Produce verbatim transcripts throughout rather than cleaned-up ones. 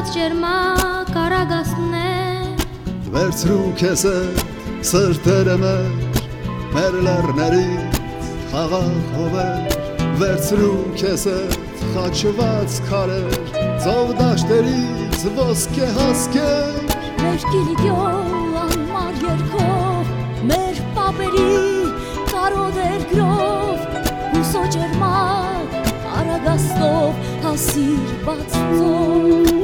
Թափված ջերմակ արագացներ Վերցրու քեզ հետ սրտերը մեր մեր լեռներից խաղաղ հովեր Վերցրու քեզ հետ խաչված քարեր ծով դաշտերից ոսկե հասկեր Մեր գիրիգյոն անմար երկով մեր պապերի կարոդեր գրով հուսո ջերմակ արագաստով հասիր բացծով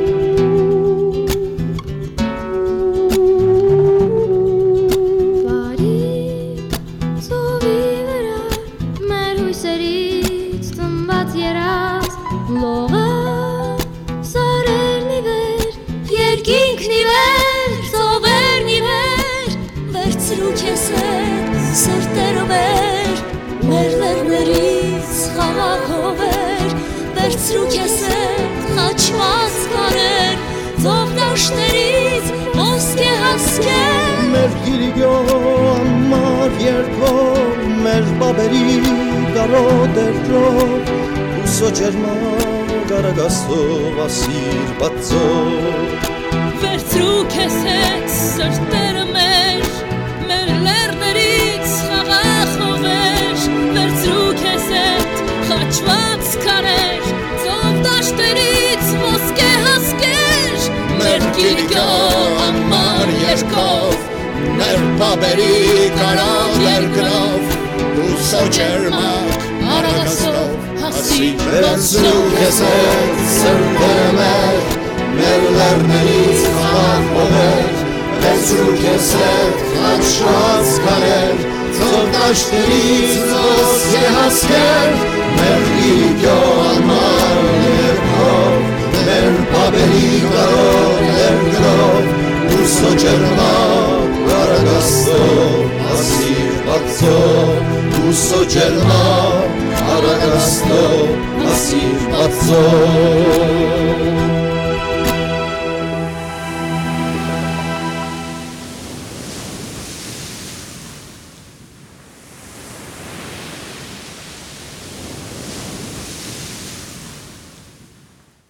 Լողը սարերն ի վեր, երկինքն ի վեր, ծովերն ի վեր Վերցրու քեզ հետ սրտերը մեր, մեր լեռներից խաղաղ հովեր Վերցրու քեզ հետ խաչված քարեր, ծով դաշտերից ոսկե հասկեր Մեր գիրիգյոն անմար երկով, մեր բաբերի կարոդեր գրով Հուսո ջերմակ արագաստով ասիր բացծով Վերցրու քեզ հետ սրտերը մեր, մեր լեռներից խաղաղ հովեր Վերցրու քեզ հետ խաչված քարեր, ծով դաշտերից ոսկե հասկեր Մեր գիրիգյոն անմար երկով, մեր բաբերի կարոդեր գրով Հուսո ջերմակ արագաստով Վերցրու քեզ հետ սրտերը մեր, մեր լեռներից խաղաղ հովեր Վերցրու քեզ հետ խաչված քարեր, ծով դաշտերից ոսկե հասկեր Մեր գիրիգյոն անմար երկով, մեր բաբերի կարոդեր գրով Հուսո ջերմակ արագաստով ասիր բացծով Հուսո ջերմակ արագաստով ասիր բացծով